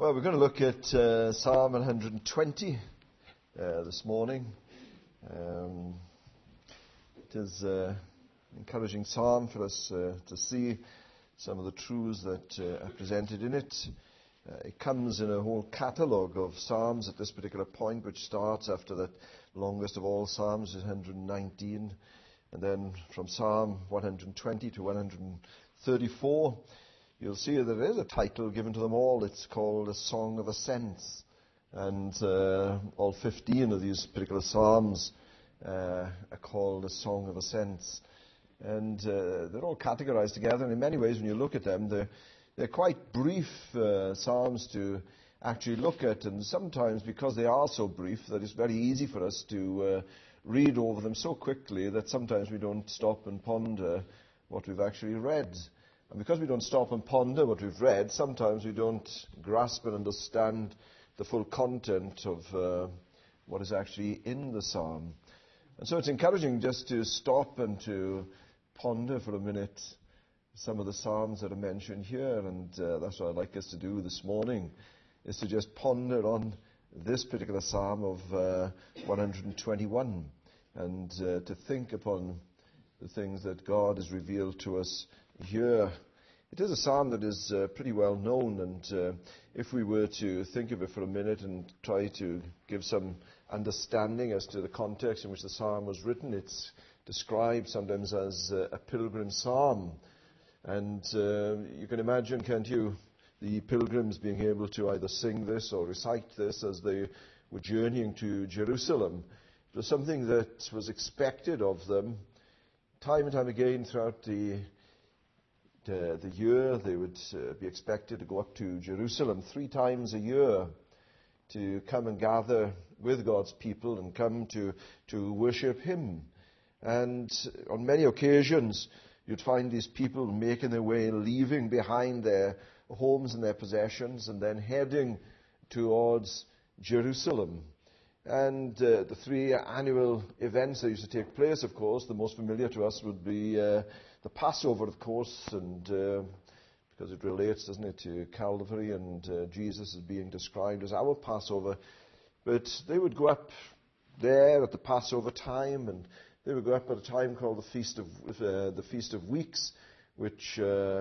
Well, we're going to look at Psalm 120 this morning. It is an encouraging psalm for us to see some of the truths that are presented in it. It comes in a whole catalogue of psalms at this particular point, which starts after that longest of all psalms, 119, and then from Psalm 120 to 134. You'll see that there is a title given to them all. It's called A Song of Ascents. And all 15 of these particular psalms are called A Song of Ascents. And they're all categorized together. And in many ways, when you look at them, they're quite brief psalms to actually look at. And sometimes, because they are so brief, that it's very easy for us to read over them so quickly that sometimes we don't stop and ponder what we've actually read. And because we don't stop and ponder what we've read, sometimes we don't grasp and understand the full content of what is actually in the psalm. And so it's encouraging just to stop and to ponder for a minute some of the psalms that are mentioned here. And that's what I'd like us to do this morning, is to just ponder on this particular psalm of 121 and to think upon the things that God has revealed to us here. It is a psalm that is pretty well known, and if we were to think of it for a minute and try to give some understanding as to the context in which the psalm was written, it's described sometimes as a pilgrim psalm. And you can imagine, can't you, the pilgrims being able to either sing this or recite this as they were journeying to Jerusalem. It was something that was expected of them time and time again throughout the year. They would be expected to go up to Jerusalem 3 times a year to come and gather with God's people and come to worship Him. And on many occasions, you'd find these people making their way, leaving behind their homes and their possessions, and then heading towards Jerusalem. And the 3 annual events that used to take place, of course, the most familiar to us would be the Passover, of course, and because it relates, doesn't it, to Calvary, and Jesus is being described as our Passover. But they would go up there at the Passover time, and they would go up at a time called the Feast of Weeks, which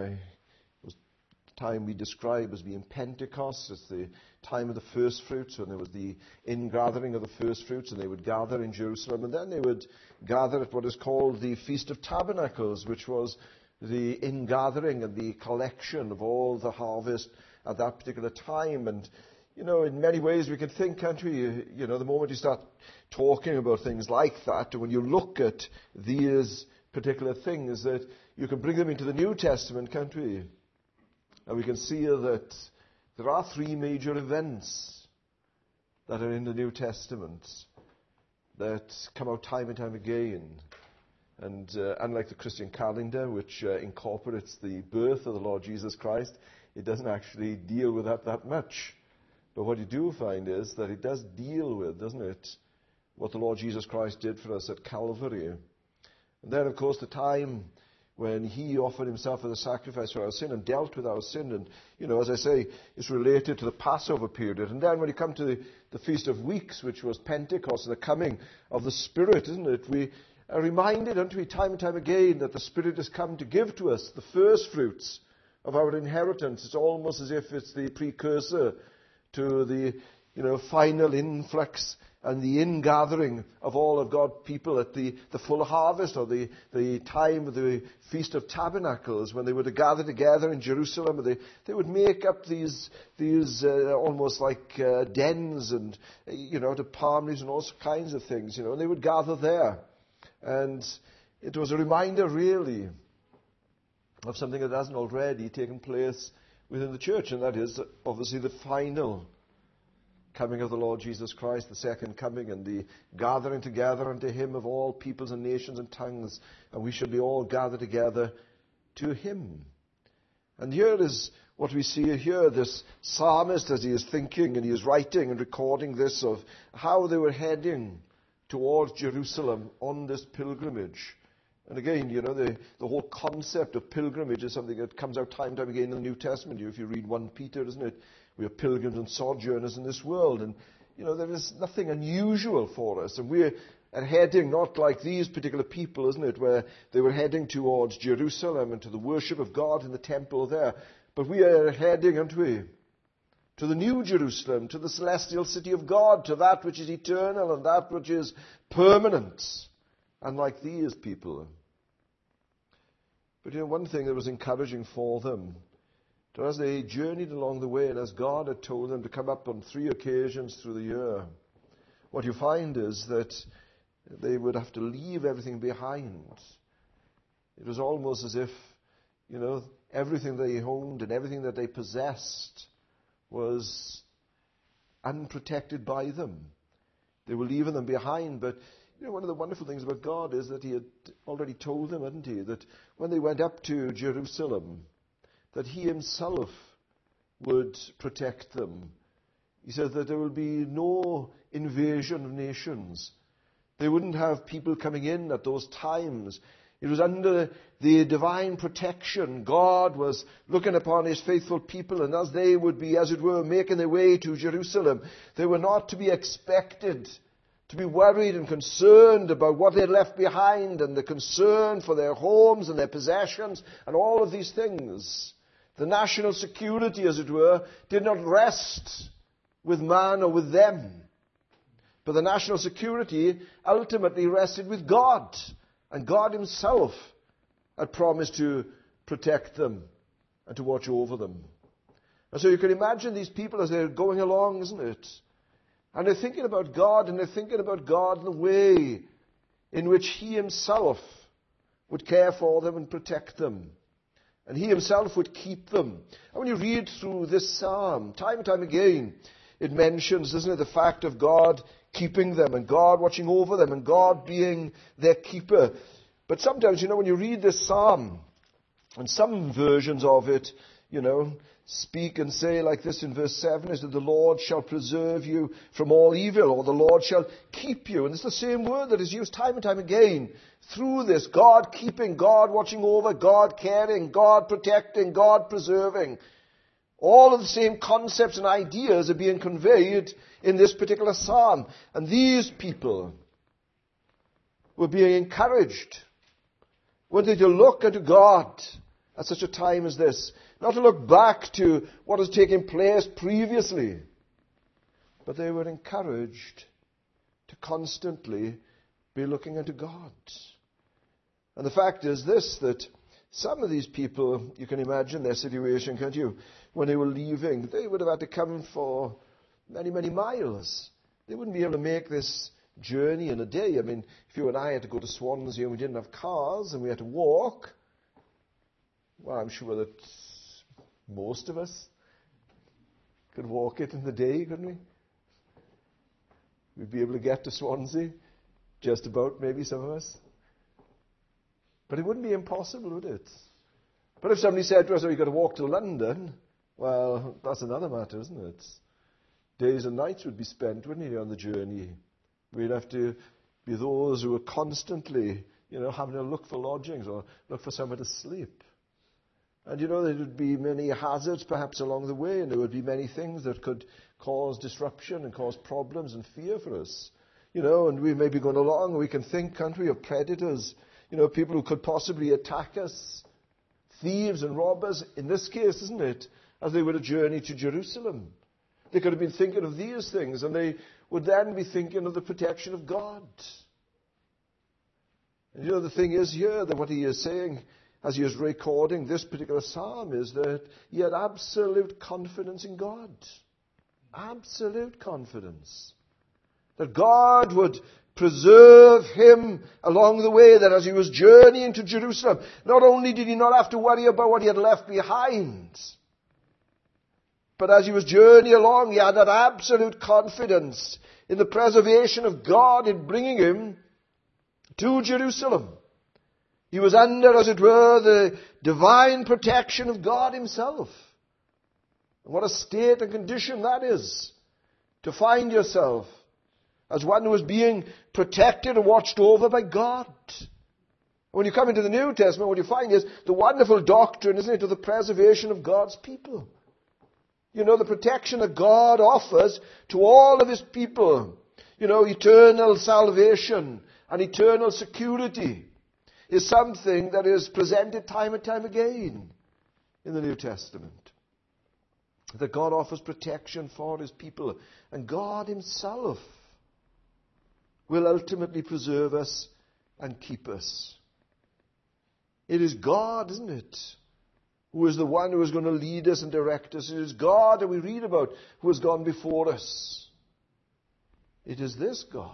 was the time we describe as being Pentecost. It's the time of the first fruits, when there was the ingathering of the first fruits, and they would gather in Jerusalem, and then they would gather at what is called the Feast of Tabernacles, which was the ingathering and the collection of all the harvest at that particular time. And you know, in many ways we can think, can't we, you know, the moment you start talking about things like that, when you look at these particular things, that you can bring them into the New Testament, can't we? And we can see that there are 3 major events that are in the New Testament that come out time and time again. And unlike the Christian calendar, which incorporates the birth of the Lord Jesus Christ, it doesn't actually deal with that much. But what you do find is that it does deal with, doesn't it, what the Lord Jesus Christ did for us at Calvary. And then, of course, the time when He offered Himself as a sacrifice for our sin and dealt with our sin. And, you know, as I say, it's related to the Passover period. And then when you come to the Feast of Weeks, which was Pentecost, and the coming of the Spirit, isn't it? We are reminded, aren't we, time and time again, that the Spirit has come to give to us the first fruits of our inheritance. It's almost as if it's the precursor to the, you know, final influx and the ingathering of all of God's people at the full harvest, or the time of the Feast of Tabernacles, when they were to gather together in Jerusalem. And they would make up these almost like dens and, you know, to palm leaves and all kinds of things, you know, and they would gather there. And it was a reminder, really, of something that hasn't already taken place within the church, and that is obviously the final coming of the Lord Jesus Christ, the second coming, and the gathering together unto Him of all peoples and nations and tongues, and we shall be all gathered together to Him. And here is what we see here, this psalmist, as he is thinking and he is writing and recording this, of how they were heading towards Jerusalem on this pilgrimage. And again, you know, the whole concept of pilgrimage is something that comes out time and time again in the New Testament. If you read 1 Peter, isn't it, We are pilgrims and sojourners in this world. And, there is nothing unusual for us. And we're heading not like these particular people, isn't it, where they were heading towards Jerusalem and to the worship of God in the temple there. But we are heading, aren't we, to the new Jerusalem, to the celestial city of God, to that which is eternal and that which is permanent, unlike these people. But one thing that was encouraging for them, that as they journeyed along the way, and as God had told them to come up on 3 occasions through the year, what you find is that they would have to leave everything behind. It was almost as if, everything they owned and everything that they possessed was unprotected by them. They were leaving them behind. But one of the wonderful things about God is that he had already told them, hadn't he, that when they went up to Jerusalem, that he himself would protect them. He said that there will be no invasion of nations. They wouldn't have people coming in at those times. It was under the divine protection. God was looking upon his faithful people, and as they would be, as it were, making their way to Jerusalem, they were not to be expected to be worried and concerned about what they had left behind, and the concern for their homes and their possessions and all of these things. The national security, as it were, did not rest with man or with them. But the national security ultimately rested with God. And God himself had promised to protect them and to watch over them. And so you can imagine these people as they're going along, isn't it? And they're thinking about God, and they're thinking about God in the way in which he himself would care for them and protect them. And he himself would keep them. And when you read through this psalm, time and time again, it mentions, doesn't it, the fact of God keeping them and God watching over them and God being their keeper. But sometimes, when you read this psalm, and some versions of it, speak and say like this in verse 7, is that the Lord shall preserve you from all evil, or the Lord shall keep you. And it's the same word that is used time and time again through this. God keeping, God watching over, God caring, God protecting, God preserving. All of the same concepts and ideas are being conveyed in this particular psalm. And these people were being encouraged, weren't they, to look unto God at such a time as this. Not to look back to what has taken place previously, but they were encouraged to constantly be looking unto God. And the fact is this, that some of these people, you can imagine their situation, can't you? When they were leaving, they would have had to come for many, many miles. They wouldn't be able to make this journey in a day. I mean, if you and I had to go to Swansea and we didn't have cars and we had to walk, well, I'm sure that most of us could walk it in the day, couldn't we? We'd be able to get to Swansea, just about, maybe some of us. But it wouldn't be impossible, would it? But if somebody said to us, you've got to walk to London, well, that's another matter, isn't it? Days and nights would be spent, wouldn't it, on the journey? We'd have to be those who were constantly, having to look for lodgings or look for somewhere to sleep. And there would be many hazards perhaps along the way, and there would be many things that could cause disruption and cause problems and fear for us. And we may be going along, and we can think, can't we, of predators, people who could possibly attack us, thieves and robbers, in this case, isn't it, as they were to journey to Jerusalem. They could have been thinking of these things, and they would then be thinking of the protection of God. And the thing is here, that what he is saying, as he is recording this particular psalm, is that he had absolute confidence in God. Absolute confidence. That God would preserve him along the way, that as he was journeying to Jerusalem, not only did he not have to worry about what he had left behind, but as he was journeying along, he had that absolute confidence in the preservation of God in bringing him to Jerusalem. He was under, as it were, the divine protection of God himself. And what a state and condition that is, to find yourself as one who is being protected and watched over by God. When you come into the New Testament, what you find is the wonderful doctrine, isn't it, of the preservation of God's people. You know, the protection that God offers to all of his people, you know, eternal salvation and eternal security, is something that is presented time and time again in the New Testament. That God offers protection for his people, and God himself will ultimately preserve us and keep us. It is God, isn't it, who is the one who is going to lead us and direct us. It is God that we read about who has gone before us. It is this God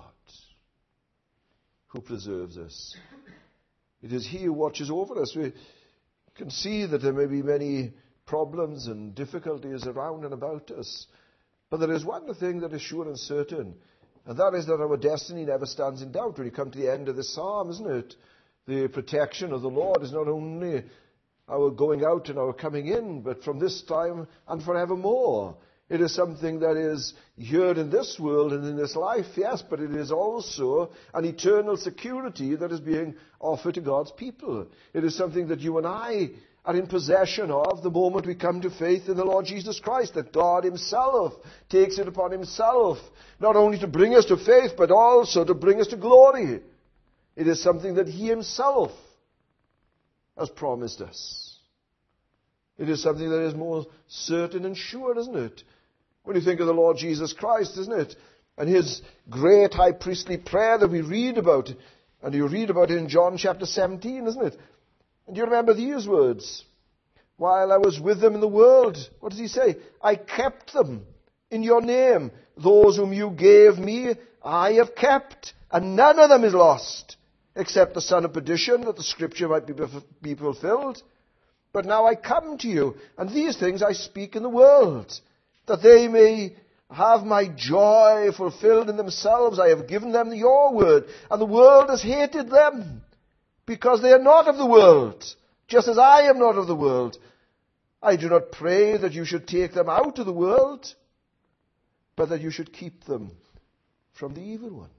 who preserves us. It is he who watches over us. We can see that there may be many problems and difficulties around and about us. But there is one thing that is sure and certain, and that is that our destiny never stands in doubt. When you come to the end of this psalm, isn't it? The protection of the Lord is not only our going out and our coming in, but from this time and forevermore. It is something that is here in this world and in this life, yes, but it is also an eternal security that is being offered to God's people. It is something that you and I are in possession of the moment we come to faith in the Lord Jesus Christ, that God himself takes it upon himself, not only to bring us to faith, but also to bring us to glory. It is something that he himself has promised us. It is something that is more certain and sure, isn't it? When you think of the Lord Jesus Christ, isn't it? And his great high priestly prayer that we read about, and you read about it in John chapter 17, isn't it? And do you remember these words? While I was with them in the world, what does he say? I kept them in your name. Those whom you gave me, I have kept, and none of them is lost, except the son of perdition, that the scripture might be fulfilled. But now I come to you, and these things I speak in the world, that they may have my joy fulfilled in themselves. I have given them your word, and the world has hated them, because they are not of the world, just as I am not of the world. I do not pray that you should take them out of the world, but that you should keep them from the evil one.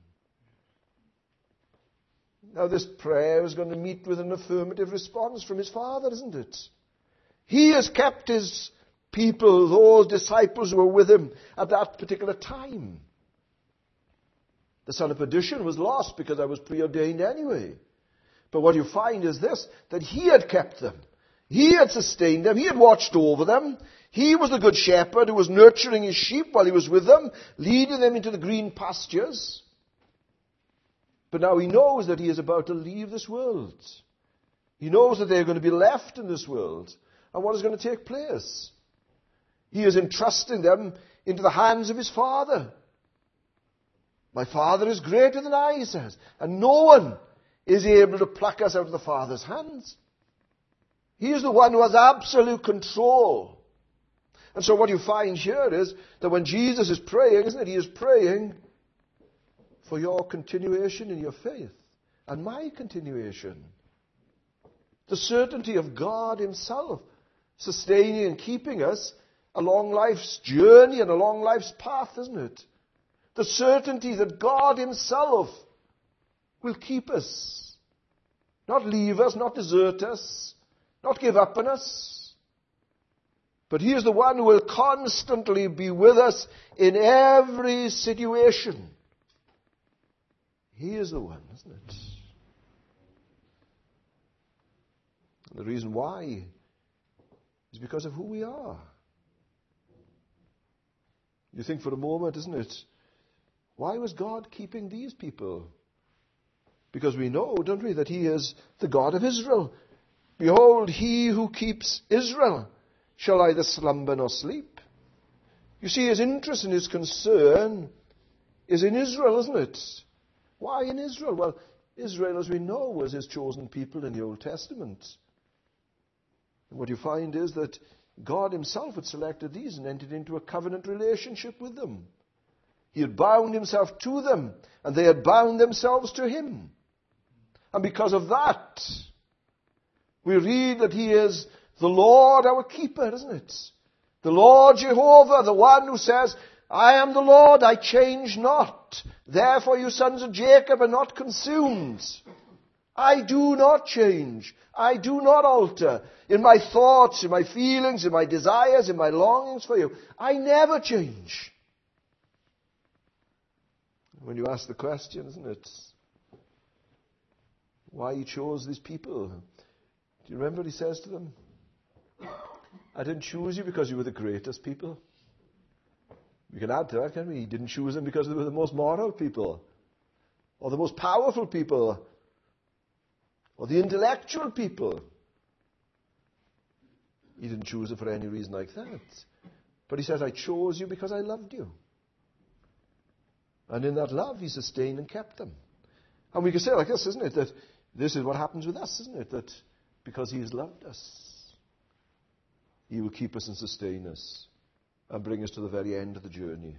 Now this prayer is going to meet with an affirmative response from his Father, isn't it? He has kept his people, those disciples who were with him at that particular time. The son of perdition was lost because I was preordained anyway. But what you find is this, that he had kept them. He had sustained them. He had watched over them. He was the good shepherd who was nurturing his sheep while he was with them, leading them into the green pastures. But now he knows that he is about to leave this world. He knows that they are going to be left in this world. And what is going to take place? He is entrusting them into the hands of his Father. My Father is greater than I, he says. And no one is able to pluck us out of the Father's hands. He is the one who has absolute control. And so what you find here is that when Jesus is praying, isn't it? He is praying for your continuation in your faith and my continuation. The certainty of God himself sustaining and keeping us along life's journey and along life's path, isn't it? The certainty that God himself will keep us. Not leave us, not desert us, not give up on us. But he is the one who will constantly be with us in every situation. He is the one, isn't it? And the reason why is because of who we are. You think for a moment, isn't it? Why was God keeping these people? Because we know, don't we, that he is the God of Israel. Behold, he who keeps Israel shall neither slumber nor sleep. You see, his interest and his concern is in Israel, isn't it? Why in Israel? Well, Israel, as we know, was his chosen people in the Old Testament. And what you find is that God himself had selected these and entered into a covenant relationship with them. He had bound himself to them, and they had bound themselves to him. And because of that, we read that he is the Lord our keeper, isn't it? The Lord Jehovah, the one who says, I am the Lord, I change not. Therefore you sons of Jacob are not consumed. I do not change. I do not alter. In my thoughts, in my feelings, in my desires, in my longings for you, I never change. When you ask the question, isn't it, why he chose these people? Do you remember what he says to them? I didn't choose you because you were the greatest people. We can add to that, can't we? He didn't choose them because they were the most moral people, or the most powerful people, or the intellectual people. He didn't choose them for any reason like that. But he says, I chose you because I loved you. And in that love, he sustained and kept them. And we can say like this, isn't it? That this is what happens with us, isn't it? That because he has loved us, he will keep us and sustain us and bring us to the very end of the journey.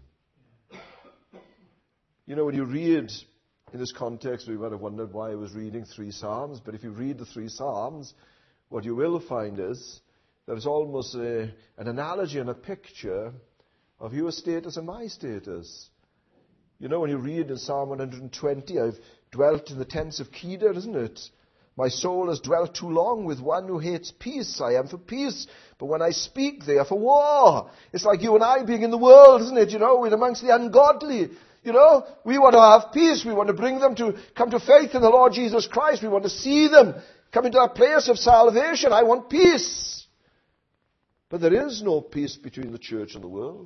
You know, when you read in this context, we might have wondered why I was reading 3 Psalms. But if you read the 3 Psalms, what you will find is that it's almost an analogy and a picture of your status and my status. You know, when you read in Psalm 120, I've dwelt in the tents of Kedar, isn't it? My soul has dwelt too long with one who hates peace. I am for peace, but when I speak, they are for war. It's like you and I being in the world, isn't it? You know, we're amongst the ungodly. You know, we want to have peace. We want to bring them to come to faith in the Lord Jesus Christ. We want to see them come into that place of salvation. I want peace. But there is no peace between the church and the world.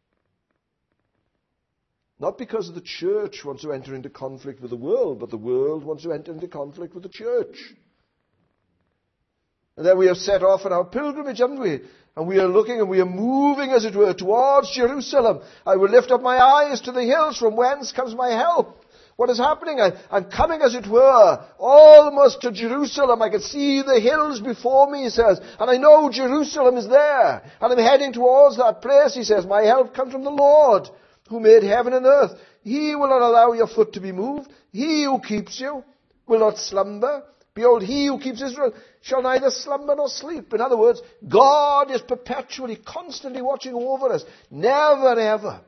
Not because the church wants to enter into conflict with the world, but the world wants to enter into conflict with the church. And then we have set off on our pilgrimage, haven't we? And we are looking and we are moving, as it were, towards Jerusalem. I will lift up my eyes to the hills, from whence comes my help. What is happening? I'm coming, as it were, almost to Jerusalem. I can see the hills before me, he says. And I know Jerusalem is there. And I'm heading towards that place, he says. My help comes from the Lord, who made heaven and earth. He will not allow your foot to be moved. He who keeps you will not slumber. Behold, he who keeps Israel shall neither slumber nor sleep. In other words, God is perpetually, constantly watching over us. Never, ever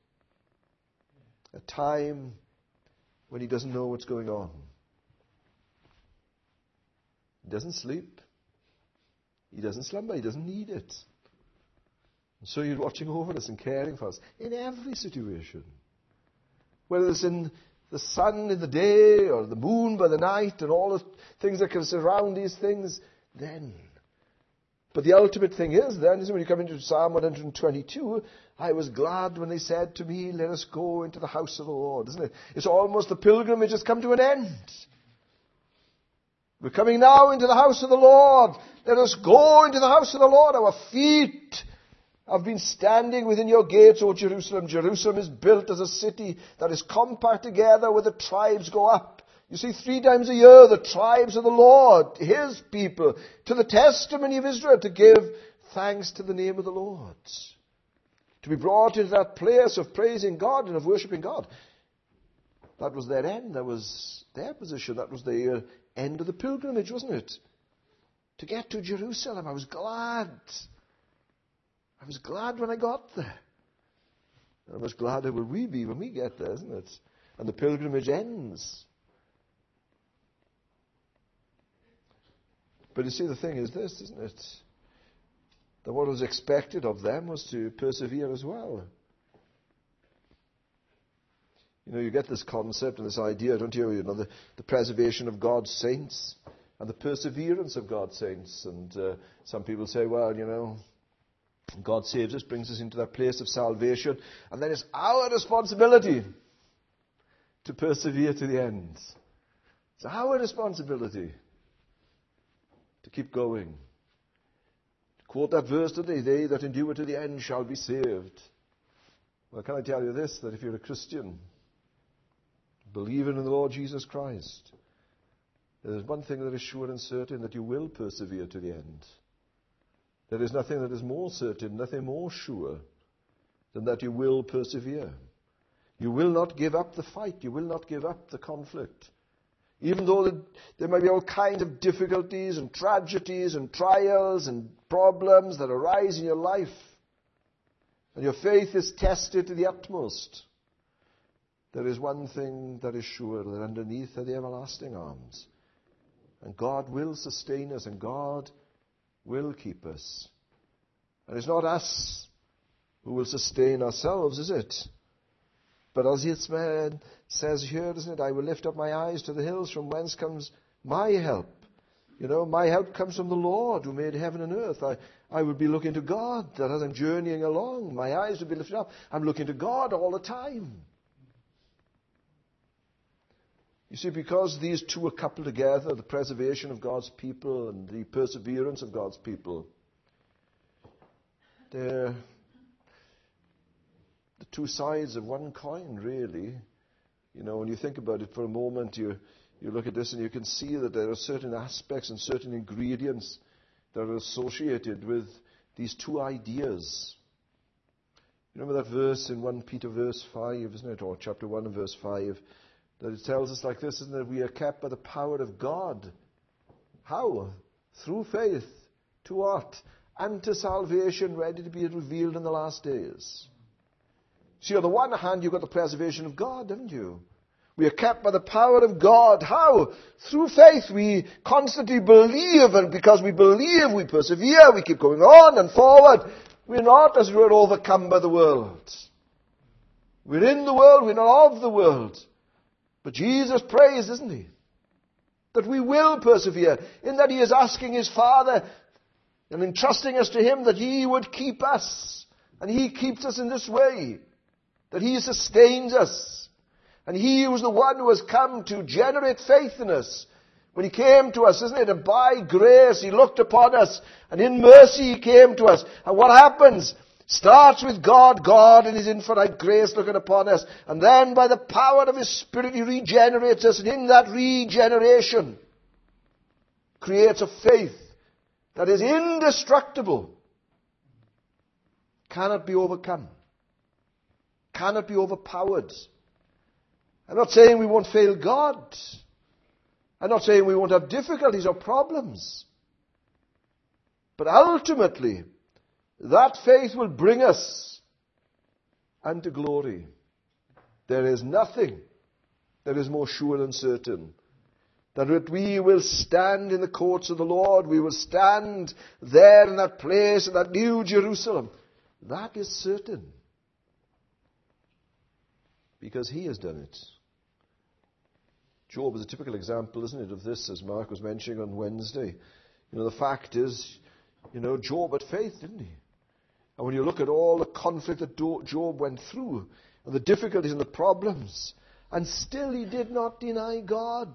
a time when he doesn't know what's going on. He doesn't sleep. He doesn't slumber. He doesn't need it. And so he's watching over us and caring for us in every situation. Whether it's in the sun in the day or the moon by the night and all the things that can surround these things, then. But the ultimate thing is then, when you come into Psalm 122, I was glad when they said to me, let us go into the house of the Lord, isn't it? It's almost the pilgrimage has come to an end. We're coming now into the house of the Lord. Let us go into the house of the Lord. Our feet have been standing within your gates, O Jerusalem. Jerusalem is built as a city that is compact together where the tribes go up. You see, 3 times a year, the tribes of the Lord, his people, to the testimony of Israel, to give thanks to the name of the Lord. To be brought into that place of praising God and of worshipping God. That was their end. That was their position. That was the end of the pilgrimage, wasn't it? To get to Jerusalem, I was glad. I was glad when I got there. How much gladder will we be when we get there, isn't it? And the pilgrimage ends. But you see, the thing is this, isn't it? That what was expected of them was to persevere as well. You know, you get this concept and this idea, don't you? You know, the preservation of God's saints and the perseverance of God's saints. And some people say, well, you know, God saves us, brings us into that place of salvation, and then it's our responsibility to persevere to the end. It's our responsibility to keep going. To quote that verse today, they that endure to the end shall be saved. Well, can I tell you this, that if you're a Christian, believing in the Lord Jesus Christ, there's one thing that is sure and certain, that you will persevere to the end. There is nothing that is more certain, nothing more sure than that you will persevere. You will not give up the fight. You will not give up the conflict. Even though there may be all kinds of difficulties and tragedies and trials and problems that arise in your life, and your faith is tested to the utmost, there is one thing that is sure, that underneath are the everlasting arms. And God will sustain us, and God will keep us. And it's not us who will sustain ourselves, is it? But as it says here, doesn't it? I will lift up my eyes to the hills, from whence comes my help. You know, my help comes from the Lord who made heaven and earth. I would be looking to God that as I'm journeying along. My eyes would be lifted up. I'm looking to God all the time. You see, because these two are coupled together, the preservation of God's people and the perseverance of God's people, they're the two sides of one coin, really. You know, when you think about it for a moment, you look at this and you can see that there are certain aspects and certain ingredients that are associated with these two ideas. You remember that verse in 1 Peter verse 5, isn't it? Or chapter 1 and verse 5, that it tells us like this, isn't it? We are kept by the power of God. How? Through faith. To what? Unto salvation, ready to be revealed in the last days. See, on the one hand, you've got the preservation of God, haven't you? We are kept by the power of God. How? Through faith. We constantly believe, and because we believe, we persevere, we keep going on and forward. We're not as we're overcome by the world. We're in the world, we're not of the world. But Jesus prays, isn't he? That we will persevere, in that he is asking his Father and entrusting us to him that he would keep us. And he keeps us in this way. That he sustains us. And he was the one who has come to generate faith in us. When he came to us, isn't it? And by grace he looked upon us. And in mercy he came to us. And what happens? Starts with God in his infinite grace looking upon us. And then by the power of his Spirit he regenerates us. And in that regeneration creates a faith that is indestructible. Cannot be overcome. Cannot be overpowered. I'm not saying we won't fail God. I'm not saying we won't have difficulties or problems. But ultimately, that faith will bring us unto glory. There is nothing that is more sure and certain than that we will stand in the courts of the Lord. We will stand there in that place, in that new Jerusalem. That is certain. Because he has done it. Job is a typical example, isn't it, of this, as Mark was mentioning on Wednesday. You know, the fact is, Job had faith, didn't he? And when you look at all the conflict that Job went through, and the difficulties and the problems, and still he did not deny God.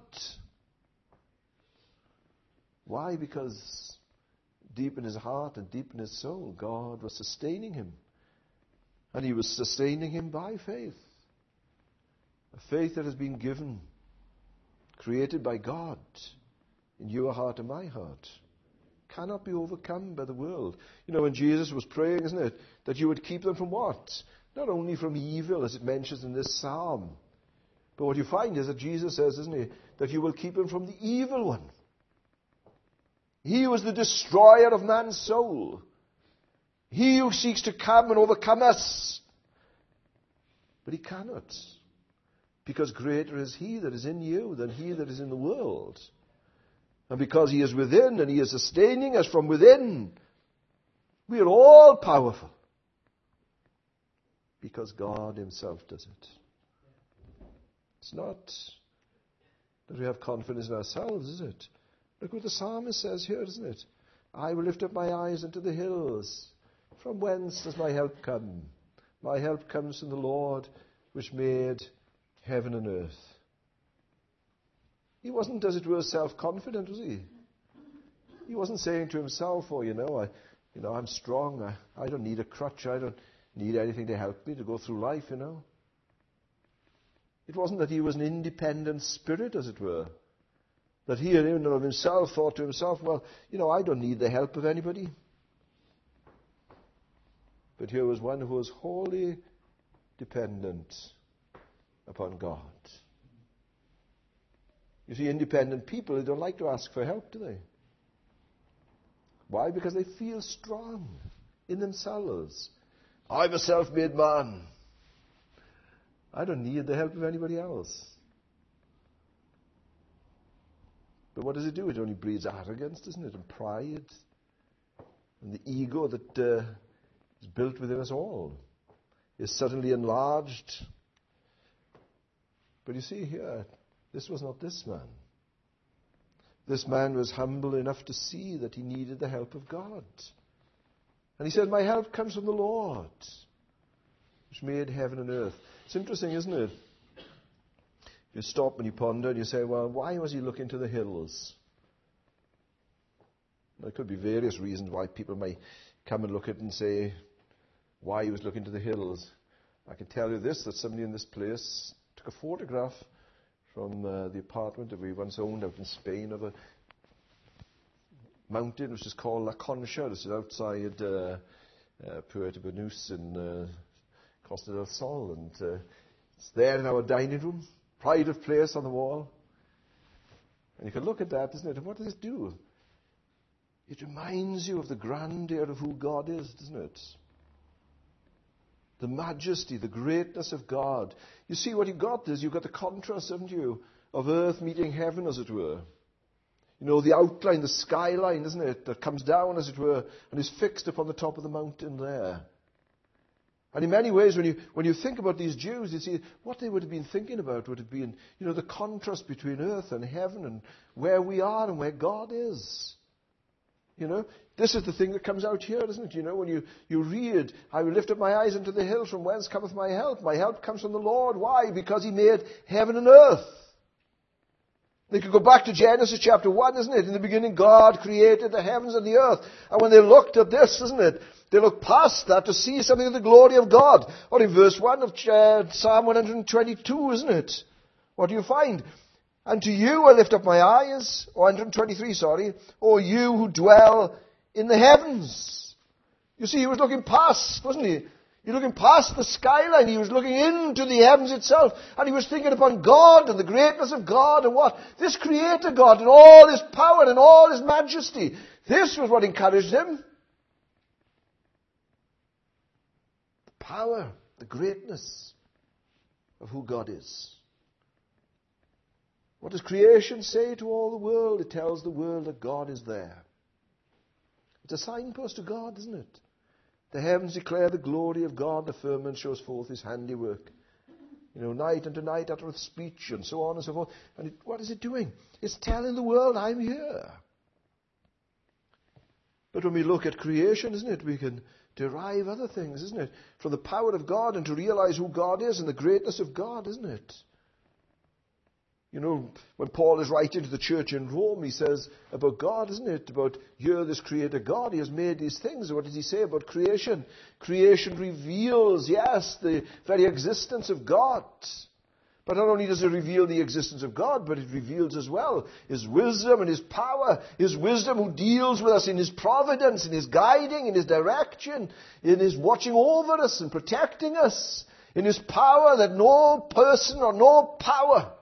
Why? Because deep in his heart and deep in his soul, God was sustaining him. And he was sustaining him by faith. A faith that has been given, created by God, in your heart and my heart, cannot be overcome by the world. You know, when Jesus was praying, isn't it, that you would keep them from what? Not only from evil, as it mentions in this psalm, but what you find is that Jesus says, isn't he, that you will keep them from the evil one. He was the destroyer of man's soul. He who seeks to come and overcome us. But he cannot. Because greater is he that is in you than he that is in the world. And because he is within and he is sustaining us from within, we are all powerful. Because God himself does it. It's not that we have confidence in ourselves, is it? Look what the psalmist says here, isn't it? I will lift up my eyes unto the hills. From whence does my help come? My help comes from the Lord, which made heaven and earth. He wasn't, as it were, self-confident, was he? He wasn't saying to himself, I'm strong. I don't need a crutch. I don't need anything to help me to go through life, It wasn't that he was an independent spirit, as it were. That he in and of himself thought to himself, I don't need the help of anybody. But here was one who was wholly dependent upon God. You see, independent people, they don't like to ask for help, do they? Why? Because they feel strong in themselves. I'm a self-made man. I don't need the help of anybody else. But what does it do? It only breeds arrogance, doesn't it? And pride. And the ego that is built within us all is suddenly enlarged. But you see here, this was not this man. This man was humble enough to see that he needed the help of God. And he said, my help comes from the Lord, which made heaven and earth. It's interesting, isn't it? You stop and you ponder and you say, well, why was he looking to the hills? There could be various reasons why people may come and look at it and say why he was looking to the hills. I can tell you this, that somebody in this place took a photograph from the apartment that we once owned out in Spain of a mountain which is called La Concha. This is outside Puerto Banús in Costa del Sol. And it's there in our dining room, private place on the wall. And you can look at that, isn't it? And what does it do? It reminds you of the grandeur of who God is, doesn't it? The majesty, the greatness of God. You see, what you've got is you've got the contrast, haven't you, of earth meeting heaven, as it were. You know, the outline, the skyline, isn't it, that comes down, as it were, and is fixed upon the top of the mountain there. And in many ways, when you think about these Jews, you see, what they would have been thinking about would have been, you know, the contrast between earth and heaven and where we are and where God is. You know, this is the thing that comes out here, isn't it? You know, when you read, I will lift up my eyes unto the hills, from whence cometh my help? My help comes from the Lord. Why? Because he made heaven and earth. They could go back to Genesis chapter 1, isn't it? In the beginning, God created the heavens and the earth. And when they looked at this, isn't it? They looked past that to see something of the glory of God. Or in verse 1 of Psalm 122, isn't it? What do you find? And to you I lift up my eyes, or 123, sorry, O you who dwell in the heavens. You see, he was looking past, wasn't he? He was looking past the skyline. He was looking into the heavens itself. And he was thinking upon God and the greatness of God and what? This Creator God and all his power and all his majesty. This was what encouraged him. The power, the greatness of who God is. What does creation say to all the world? It tells the world that God is there. It's a signpost to God, isn't it? The heavens declare the glory of God. The firmament shows forth his handiwork. You know, night unto night uttereth speech, and so on and so forth. And what is it doing? It's telling the world, I'm here. But when we look at creation, isn't it, we can derive other things, isn't it? From the power of God and to realize who God is and the greatness of God, isn't it? You know, when Paul is writing to the church in Rome, he says about God, isn't it? About here, this Creator God, he has made these things. What does he say about creation? Creation reveals, yes, the very existence of God. But not only does it reveal the existence of God, but it reveals as well his wisdom and his power. His wisdom who deals with us in his providence, in his guiding, in his direction, in his watching over us and protecting us. In his power that no person or no power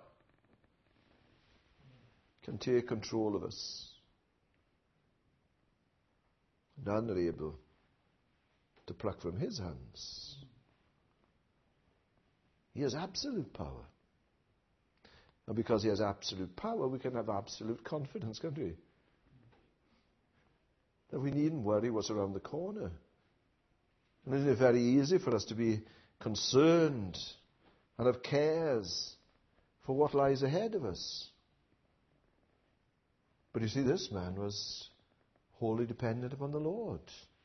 can take control of us. None are able to pluck from his hands. He has absolute power. And because he has absolute power, we can have absolute confidence, can't we? That we needn't worry what's around the corner. And isn't it very easy for us to be concerned and have cares for what lies ahead of us? But you see, this man was wholly dependent upon the Lord.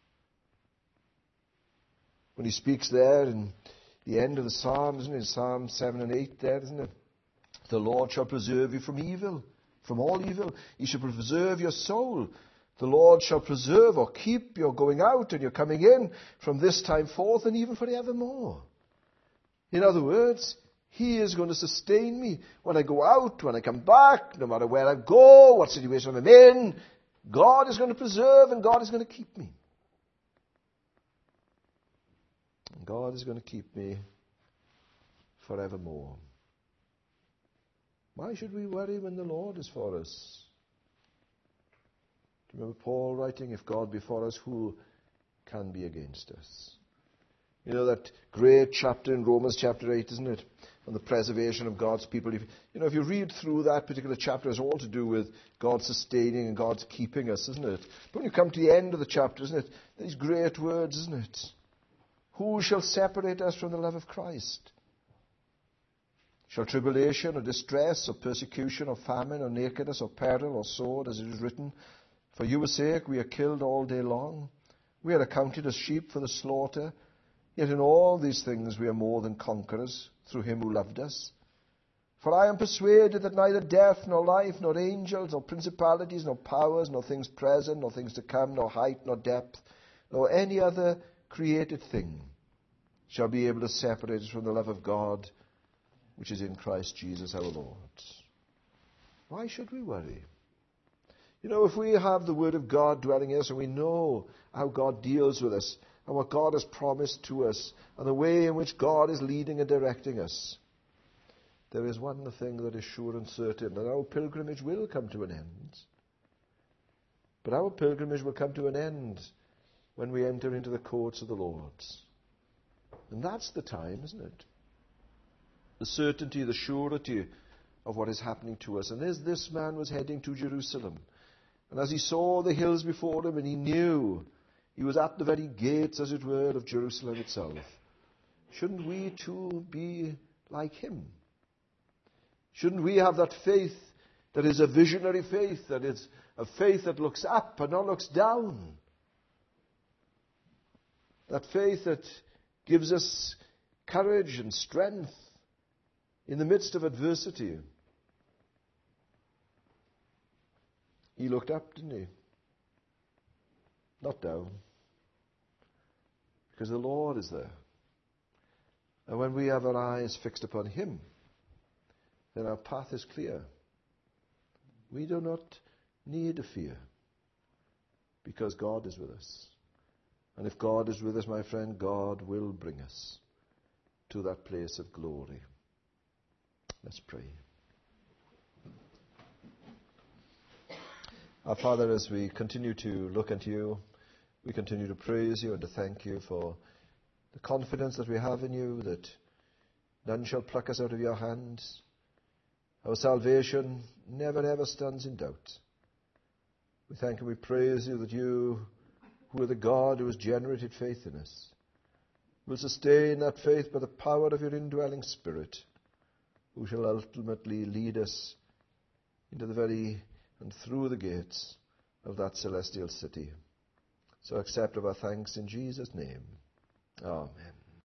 When he speaks there in the end of the Psalm, isn't it? Psalm 7 and 8 there, isn't it? The Lord shall preserve you from evil, from all evil. He shall preserve your soul. The Lord shall preserve or keep your going out and your coming in from this time forth and even forevermore. In other words, he is going to sustain me when I go out, when I come back, no matter where I go, what situation I'm in. God is going to preserve and God is going to keep me. And God is going to keep me forevermore. Why should we worry when the Lord is for us? Do you remember Paul writing, if God be for us, who can be against us? You know that great chapter in Romans chapter 8, isn't it? on the preservation of God's people. If you read through that particular chapter, it's all to do with God sustaining and God's keeping us, isn't it? But when you come to the end of the chapter, isn't it? These great words, isn't it? Who shall separate us from the love of Christ? Shall tribulation or distress or persecution or famine or nakedness or peril or sword, as it is written, for your sake we are killed all day long. We are accounted as sheep for the slaughter. Yet in all these things we are more than conquerors through him who loved us. For I am persuaded that neither death, nor life, nor angels, nor principalities, nor powers, nor things present, nor things to come, nor height, nor depth, nor any other created thing shall be able to separate us from the love of God, which is in Christ Jesus our Lord. Why should we worry? If we have the Word of God dwelling in us and we know how God deals with us and what God has promised to us and the way in which God is leading and directing us, there is one thing that is sure and certain, that our pilgrimage will come to an end. But our pilgrimage will come to an end when we enter into the courts of the Lord. And that's the time, isn't it? The certainty, the surety of what is happening to us. And this man was heading to Jerusalem. And as he saw the hills before him, and he knew he was at the very gates, as it were, of Jerusalem itself, shouldn't we too be like him? Shouldn't we have that faith that is a visionary faith, that is a faith that looks up and not looks down? That faith that gives us courage and strength in the midst of adversity. He looked up, didn't he? Not down. Because the Lord is there. And when we have our eyes fixed upon him, then our path is clear. We do not need to fear, because God is with us. And if God is with us, my friend, God will bring us to that place of glory. Let's pray. Our Father, as we continue to look at you, we continue to praise you and to thank you for the confidence that we have in you, that none shall pluck us out of your hands. Our salvation never ever stands in doubt. We thank and we praise you that you, who are the God who has generated faith in us, will sustain that faith by the power of your indwelling Spirit, who shall ultimately lead us into the very and through the gates of that celestial city. So accept of our thanks in Jesus' name. Amen.